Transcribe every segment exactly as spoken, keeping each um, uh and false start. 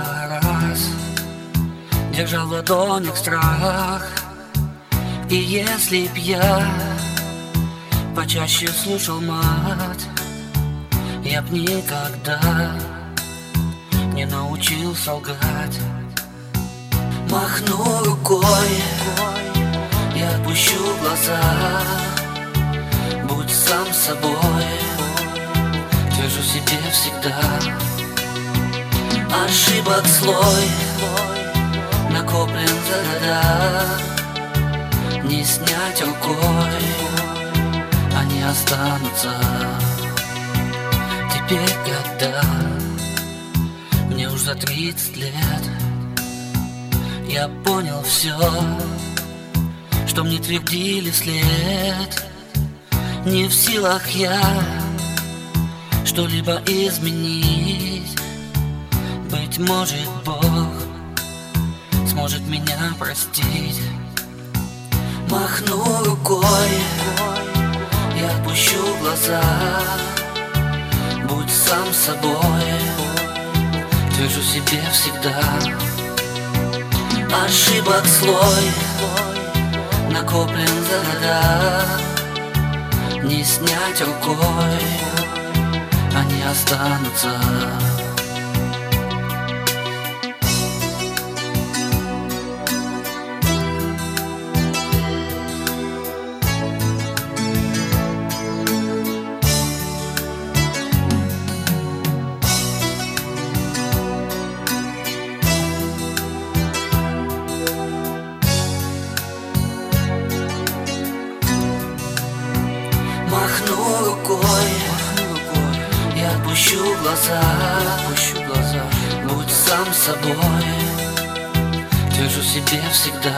раз держал в ладонях страх. И если б я почаще слушал мать, я б никогда не научился лгать. Махну рукой и отпущу глаза. Будь сам собой, твержу себе всегда. Ошибок слой накоплен за года, не снять рукой, они останутся. Теперь, когда мне уж за тридцать лет, я понял все, что мне твердили вслед. Не в силах я что-либо изменить. Быть может, Бог сможет меня простить. Махну рукой и отпущу глаза. Будь сам собой, твержу себе всегда. Ошибок слой накоплен за года, не снять рукой, они останутся. Махну рукой и отпущу глаза. Будь сам собой, твержу себе всегда.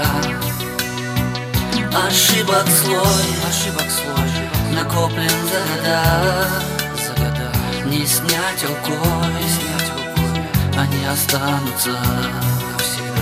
Ошибок слой накоплен за года, не снять рукой, они останутся навсегда.